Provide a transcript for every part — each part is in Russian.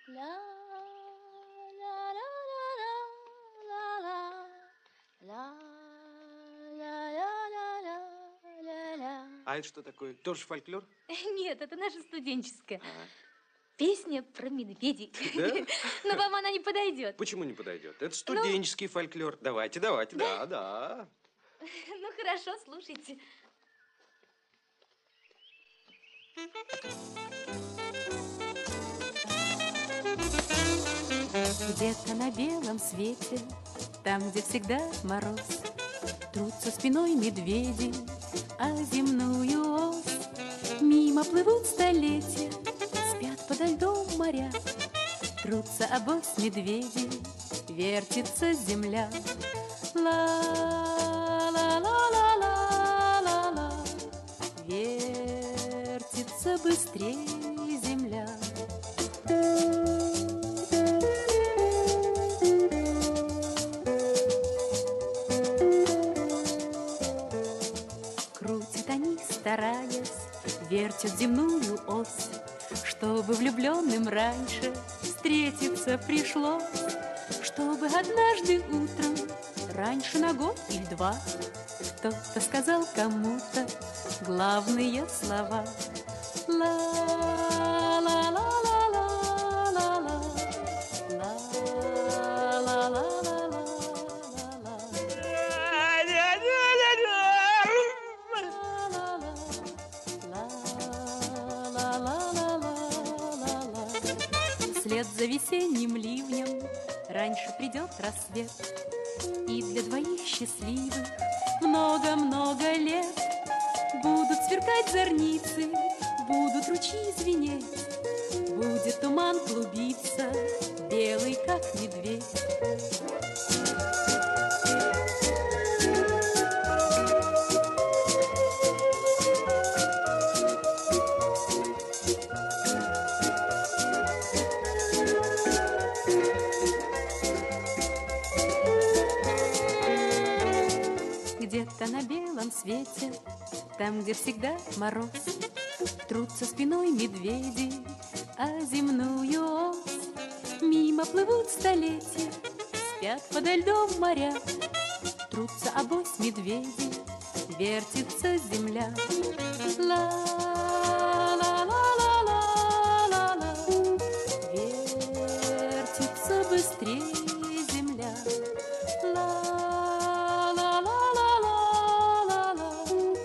ла ла ла ла ла ла ла ла ля ля ля ля ля. А это что такое? Тоже фольклор? Нет, это наша студенческая. А, Песня про медведей. да? Но вам она не подойдет. Почему не подойдет? Это Ну, студенческий фольклор. Давайте, давайте, да? да, да. Ну, хорошо, слушайте. Где-то на белом свете, там, где всегда мороз, трутся спиной медведи о земную ось. Мимо плывут столетия, спят подо льдом моря, трутся обось медведи, вертится земля. Ла-ла-ла-ла-ла-ла, вертится быстрее земля. Крутят они, стараясь, вертят земную ось, чтобы влюбленным раньше встретиться пришлось, чтобы однажды утром, раньше на год или два, кто-то сказал кому-то главные слова. Ла-ла-ла-ла-ла-ла-ла, ла-ла-ла-ла-ла-ла-ла. Вслед за весенним ливнем раньше придет рассвет, и для двоих счастливых много-много лет будут сверкать зорницы, будут ручьи звенеть, будет туман клубиться, белый, как медведь. Где-то на белом свете, там, где всегда мороз, трутся спиной медведи о земную ось. Мимо плывут столетия, спят подо льдом моря, трутся обось медведи, вертится земля. Ла-ла-ла-ла-ла-ла, вертится быстрее земля. Ла-ла-ла-ла-ла-ла,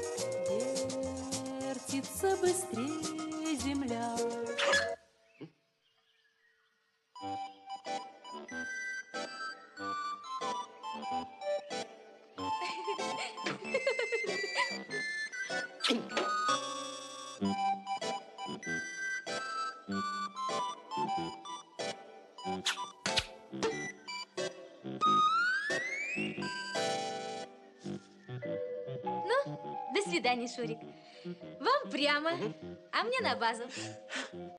вертится быстрее земля. Ну, до свидания, Шурик. Вам прямо, а мне на базу.